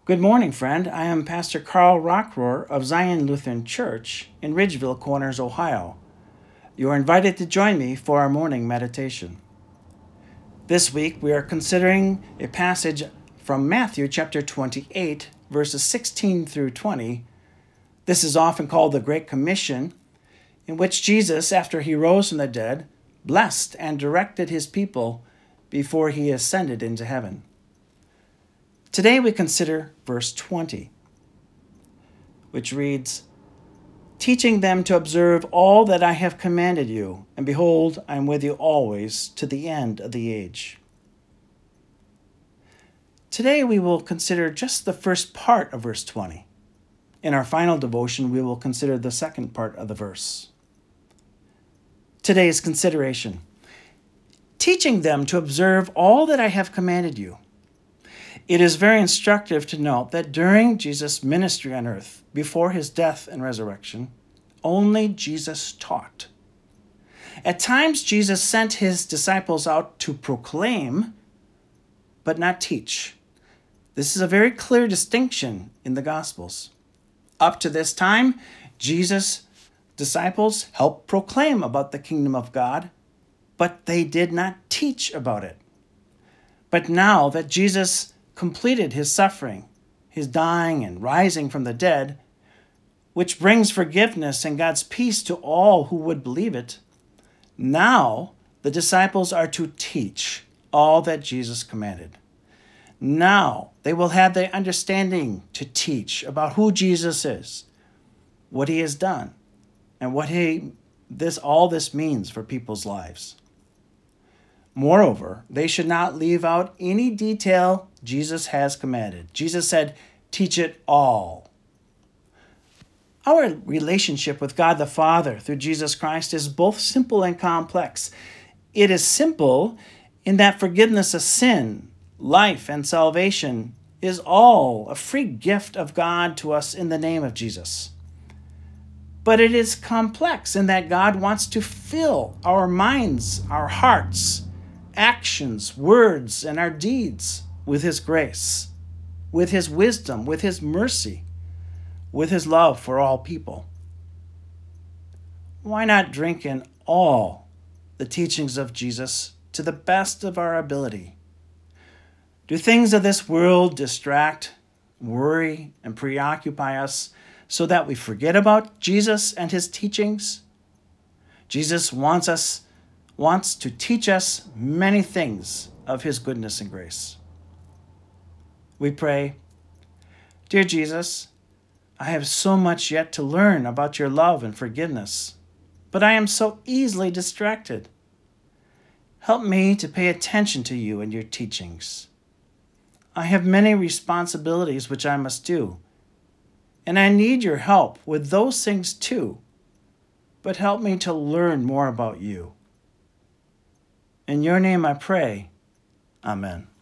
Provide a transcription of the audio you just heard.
Good morning, friend. I am Pastor Carl Rockrohr of Zion Lutheran Church in Ridgeville Corners, Ohio. You are invited to join me for our morning meditation. This week we are considering a passage from Matthew chapter 28, verses 16 through 20. This is often called the Great Commission, in which Jesus, after he rose from the dead, blessed and directed his people before he ascended into heaven. Today we consider verse 20, which reads, "Teaching them to observe all that I have commanded you, and behold, I am with you always to the end of the age." Today we will consider just the first part of verse 20. In our final devotion, we will consider the second part of the verse. Today's consideration: teaching them to observe all that I have commanded you. It is very instructive to note that during Jesus' ministry on earth, before his death and resurrection, only Jesus taught. At times, Jesus sent his disciples out to proclaim, but not teach. This is a very clear distinction in the Gospels. Up to this time, Jesus' disciples helped proclaim about the kingdom of God, but they did not teach about it. But now that Jesus completed his suffering, his dying and rising from the dead, which brings forgiveness and God's peace to all who would believe it, now the disciples are to teach all that Jesus commanded. Now they will have the understanding to teach about who Jesus is, what he has done, and what all this means for people's lives. Moreover, they should not leave out any detail Jesus has commanded. Jesus said, "Teach it all." Our relationship with God the Father through Jesus Christ is both simple and complex. It is simple in that forgiveness of sin, life, and salvation is all a free gift of God to us in the name of Jesus. But it is complex in that God wants to fill our minds, our hearts, actions, words, and our deeds with his grace, with his wisdom, with his mercy, with his love for all people. Why not drink in all the teachings of Jesus to the best of our ability? Do things of this world distract, worry, and preoccupy us so that we forget about Jesus and his teachings? Jesus wants to teach us many things of his goodness and grace. We pray, "Dear Jesus, I have so much yet to learn about your love and forgiveness, but I am so easily distracted. Help me to pay attention to you and your teachings. I have many responsibilities which I must do, and I need your help with those things too, but help me to learn more about you. In your name I pray. Amen."